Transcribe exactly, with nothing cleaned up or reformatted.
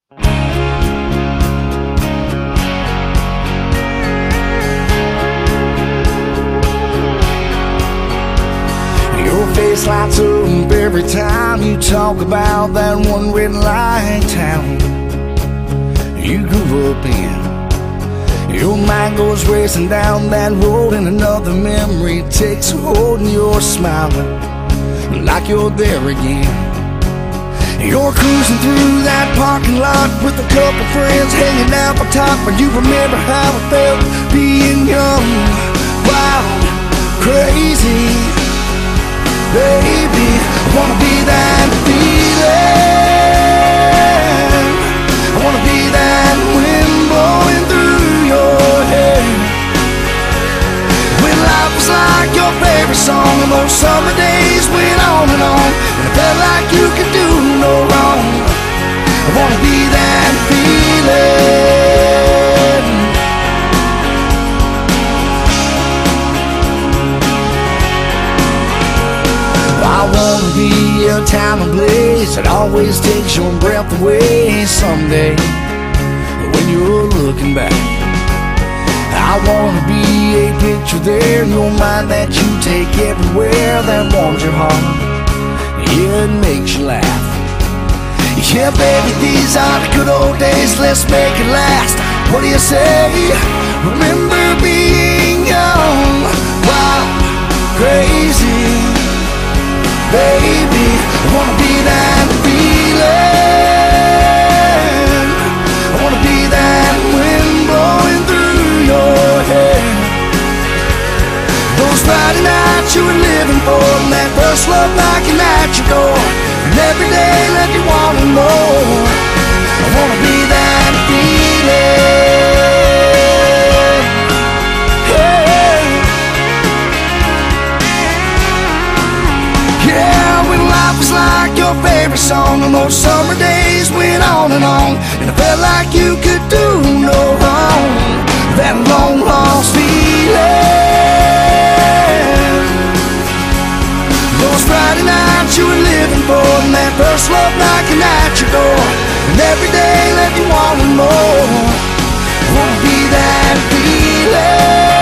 Your face lights up every time you talk about that one red light town you grew up in. Your mind goes racing down that road, and another memory takes a hold, and you're smiling like you're there again. You're cruising through that parking lot with a couple friends hanging out the top, and you remember how it felt being young, wild, crazy. Baby, I wanna be that feeling. I wanna be that wind blowing through your hair. When life was like your favorite song, and those summer days went on and on, and it felt like you could do no wrong. I wanna be that feeling. I wanna be a time and place that always takes your breath away someday when you're looking back. I wanna be a picture there in your mind that you take everywhere, that warms your heart, yeah, it makes you laugh. Yeah, baby, these are the good old days, let's make it last. What do you say? Remember being young, wild, crazy. Baby, I wanna be that feeling. I wanna be that wind blowing through your hair. Those Friday nights you were living for, and that first love knocking at your door, and every day left you wanting more. I wanna be that feeling. Hey. Yeah, when life was like your favorite song, and those summer days went on and on, and it felt like you could do no wrong. That long lost feeling. Those Friday nights you were living for, and that first love knocking at your door, and every day left you wanting more. Wanna be that feeling.